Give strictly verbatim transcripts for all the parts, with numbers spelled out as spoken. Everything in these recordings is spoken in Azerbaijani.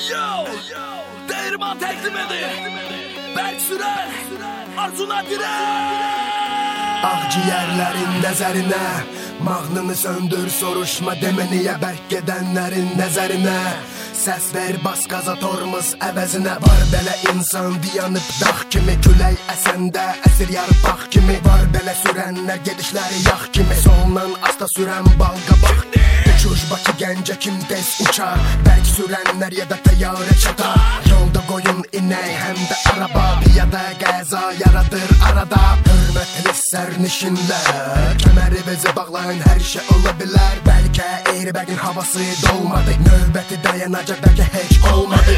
Yo, Dəyirman təqdim edir. Bərk sürər, arzuna dirək. Ağciyərlərin nəzərinə mahnını söndür, soruşma demə niyə bərk gedənlərin nəzərinə. Səs ver, bas qaza tormuz əvəzinə. Var belə insan dayanıb dağ kimi, külək əsəndə əsir yarpaq kimi. Var belə sürənlər gedişləri yağ kimi, solundan asta sürən bal qabaq. Uçuş Bakı Gəncə kim tez uçar, bərk sürənlər ya da təyyarə çatar. Yolda qoyun inək həm də araba, piyada qəza yaradır arada. Hörmətli sərnişinlər, kəməri vəzi bağlayın, hər şey ola bilər. Bəlkə Eyribəqin havası dolmadı, növbəti dayanacaq bəlkə heç olmadı.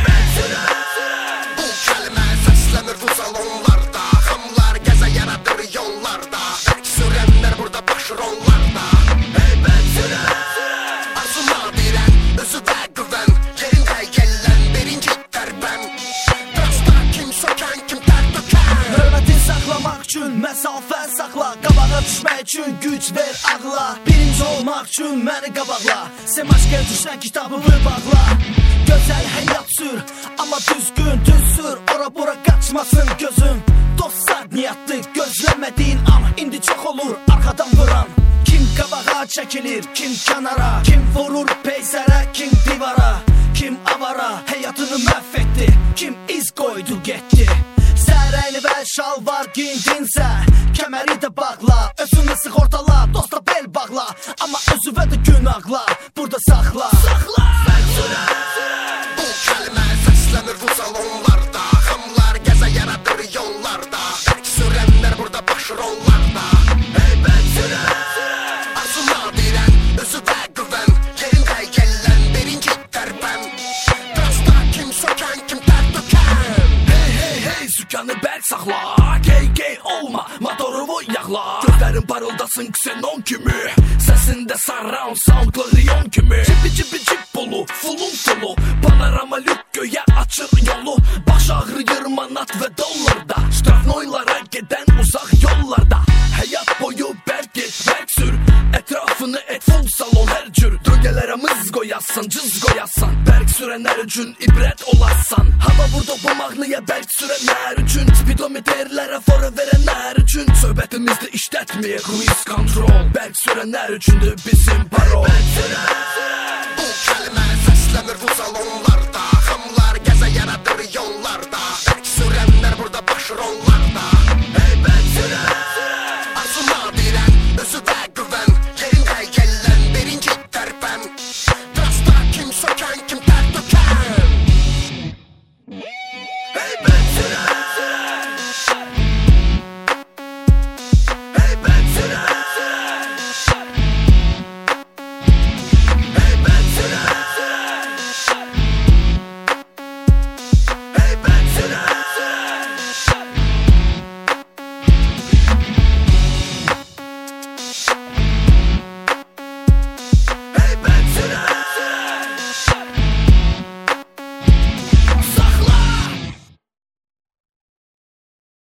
Bu kəlmə səslənir bu salonlarda, xamlar gəzə yaradır yollarda. Bərk sürənlər burada baş rollarda. Ey bərk sürən, arzuna dirən, özüvə güvən, yerində gələn birinci dərbən. Dasta kim sökən, kim tər dökən. Hörməti saxlamaq üçün məsafə saxla, qabağa düşmək üçün güc ver ağla. Birinci olmaq üçün məni qabaqla, Semaşqə düşən kitabımı bağla. Gözəl həyat sür, amma düzgün düz sür, ora bura qaçmasın gözün. Dost sadniyyatlı, gözləmədiyin an, indi çox olur arxadan vuran. Kim qabağa çəkilir, kim kənara, kim vurur peyzərə, kim divara. Kim avara, həyatını məhv etdi, kim iz qoydu getdi. Sərəyli və şalvar giyindinsə, kəməri də bağla, özünü sığortala, dosta bel bağla. Amma özüvə də günahla, burada saxla. Saxla, bərk sürən. Bu kəlmə səslənir bu salonlarda, xamlar gəzə yaradır yollarda. Bərk sürənlər burada baş rollarda. Ey bərk sürən, arzuna dirən, özüvə güvən, yerində gələn birinci dərbən. Dasta kim sökən, kim tər dökən. Hey hey hey, sükanı bərk saxla, gey gey olma, motoru yaxla. Gözlərin parıldasın ksenon kimi, səsində surround soundlı riyon kimi. Cibi cibi cib bolu, fulun fulu, panorama lük göyə açır yolu. Baş ağrıyır manat və dollarda, strafnoylara gedən uzaq yollarda. Həyat boyu bərk get, bərk sür, ətrafını et full salon hər cür. Döngələrə mız qoyasan, cız qoyasan, bərk sürənlər üçün ibrət olasan. Hava burada bu mahnıya bərk sürənlər üçün, spidometrlərə fora verənlər üçün. Söhbətimizdə işlətməyək cruise control, bərk sürənlər üçündür bizim parol.